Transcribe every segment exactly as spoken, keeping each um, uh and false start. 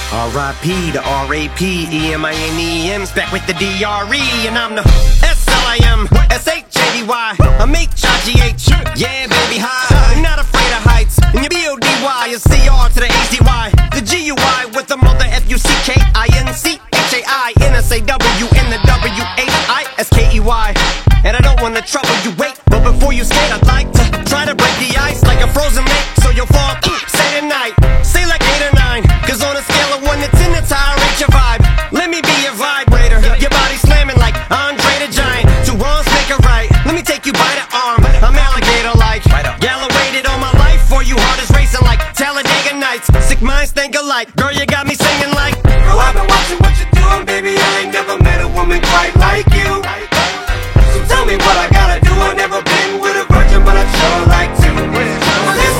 R I P to R A P E M I N E M's back with the D R E, and I'm the S L I M S H A D Y. I'm H I G H, yeah baby high. I'm not afraid of heights, and your B O D Y is C R to the A Z Y. The G U I with the mother F U C K I N C H A I N S A W and the W H I S K E Y. And I don't wanna trouble you, wait, but before you skate I'd like to try to break the ice like a frozen lake, so you'll fall through, say tonight. Say like eight or nine, cause on a scale of one to ten it's how I rate your vibe. Let me be your vibrator, your body slamming like Andre the Giant. Two wrongs make a right, let me take you by the arm. I'm alligator like, Gala waited all my life for you, heart is racing like Talladega Nights. Sick minds think alike, girl you got me singing like, girl I've been watching what you're doing, baby, I ain't never met a woman quite like you. So tell me what I gotta do, I've never been with a virgin, but I'd sure like to. This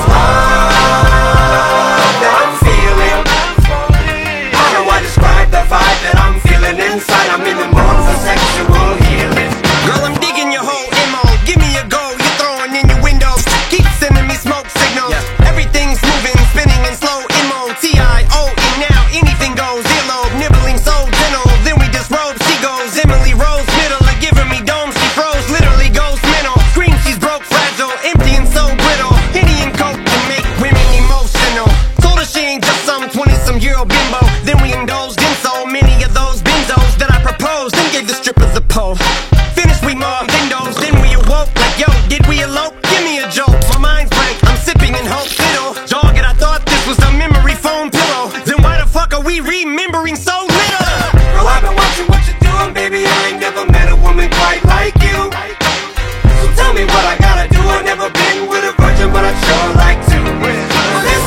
love that I'm feeling, how do I describe the vibe that I'm feeling inside? I'm in the mood for sexual healing. Girl, I'm digging your whole M O, give me a go, you're throwing in your windows. Keep sending me smoke signals, everything's moving, spinning in slow M O T I O E now, anything goes. Earlobe, nibbling so gentle, then we disrobe. She goes Emily Rose, middle of giving me dome. She froze, literally goes mental. Scream she's broke, fragile, empty and so brittle. Henny and coke can make women emotional. Told her she ain't just some twenty-some-year-old bimbo. Then we indulged in so many of those benzos that I proposed, then gave the strippers a pole. Finished, we more windows, then we awoke like, yo, did we elope? Give me a joke, my mind's blank, I'm sipping in hope. Fiddle, dog, and I thought this was a memory foam pillow. Then why the fuck are we remembering so little? Girl, I've been watching what you're doing, baby, I ain't never met a woman quite like you. So tell me what I gotta do, I've never been with a virgin, but I'd sure like to. This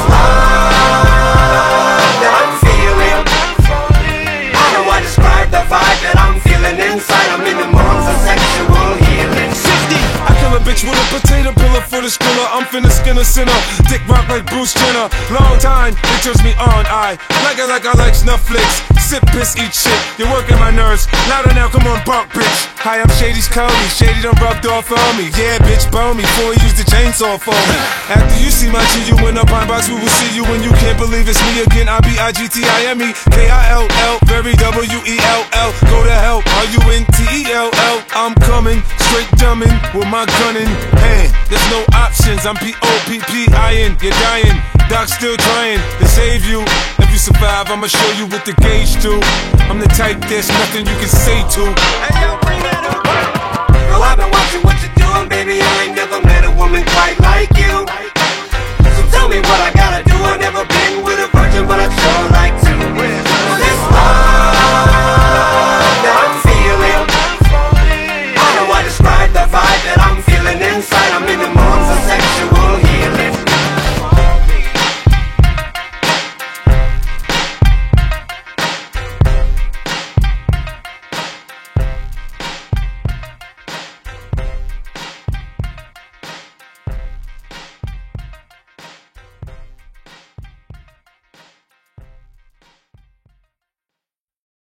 love that I'm feeling, how do I describe the vibe that I'm feeling inside? I'm in the mood for sexual healing. sixty, I kill a bitch with a potato pillar for the schooler. I'm finna skin a sinner, dick rock like Bruce Jenner. Long time, it turns me on, I like it like I like Snufflix. Sip, piss, eat shit, you're working my nerves. Louder now, come on, bump, bitch. Hi, I'm Shady's Cody, Shady done rubbed off on me. Yeah, bitch, bone me, before he used the chainsaw for me. After you see my G, you in a pine box, we will see you when you can't believe it's me again. I B I G T I M E, K I L L, very W E L L. Go to hell, R U N T E L L. I'm coming, straight dumbing, with my gun in hand. There's no options, I'm P O P P I N, you're dying. Doc's still trying to save you. If you survive, I'ma show you what the gauge do. I'm the type there's nothing you can say to. Hey yo, bring that up. Girl, I've been watching what you're doing, baby, I ain't never met a woman quite like you. So tell me what I gotta do, I've never been with a virgin, but I'd sure like